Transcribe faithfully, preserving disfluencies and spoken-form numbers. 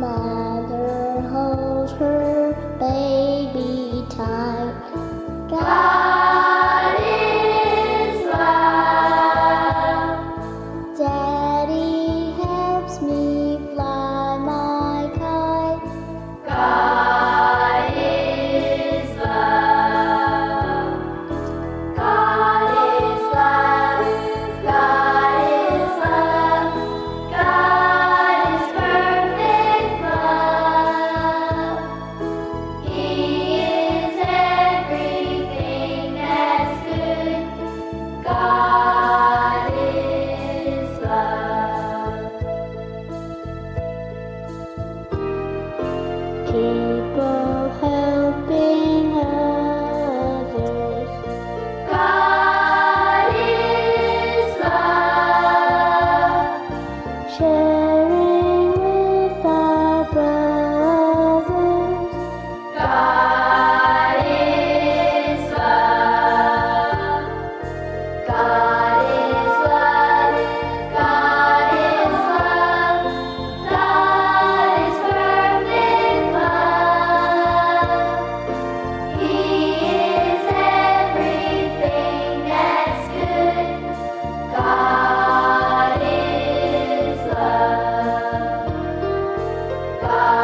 Mother holds her baby tight. God is love. Daddy helps me fly my kite. God is love. God is love. God is love. God is perfect love. He is everything that's good. God is love. People helping others. God is love. Sharing with our brothers. God is love. God is love. God is love. God is perfect love. He is everything that's good. God is love. God